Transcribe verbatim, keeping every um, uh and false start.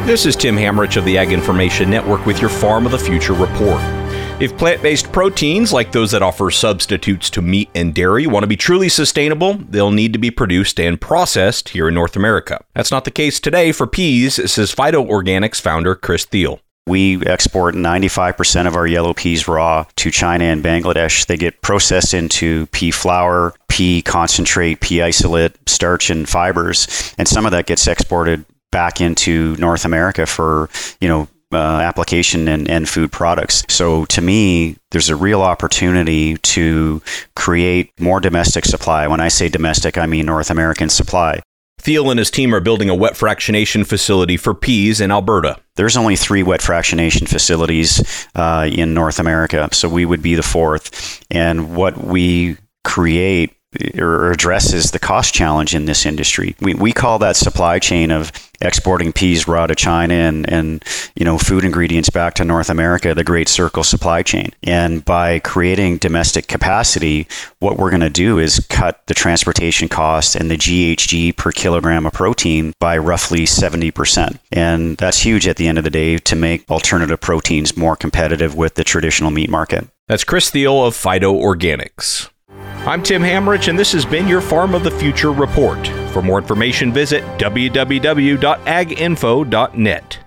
This is Tim Hamrich of the Ag Information Network with your Farm of the Future report. If plant-based proteins, like those that offer substitutes to meat and dairy, want to be truly sustainable, they'll need to be produced and processed here in North America. That's not the case today for peas, says Phyto Organics founder Chris Thiel. We export ninety-five percent of our yellow peas raw to China and Bangladesh. They get processed into pea flour, pea concentrate, pea isolate, starch, and fibers, and some of that gets exported back into North America for, you know, uh, application and, and food products. So to me, there's a real opportunity to create more domestic supply. When I say domestic, I mean North American supply. Thiel and his team are building a wet fractionation facility for peas in Alberta. There's only three wet fractionation facilities uh, in North America, so we would be the fourth. And what we create or addresses the cost challenge in this industry. We we call that supply chain of exporting peas raw to China and, and you know food ingredients back to North America, the Great Circle supply chain. And by creating domestic capacity, what we're going to do is cut the transportation cost and the G H G per kilogram of protein by roughly seventy percent. And that's huge at the end of the day to make alternative proteins more competitive with the traditional meat market. That's Chris Thiel of Phyto Organics. I'm Tim Hamrich, and this has been your Farm of the Future report. For more information, visit w w w dot ag info dot net.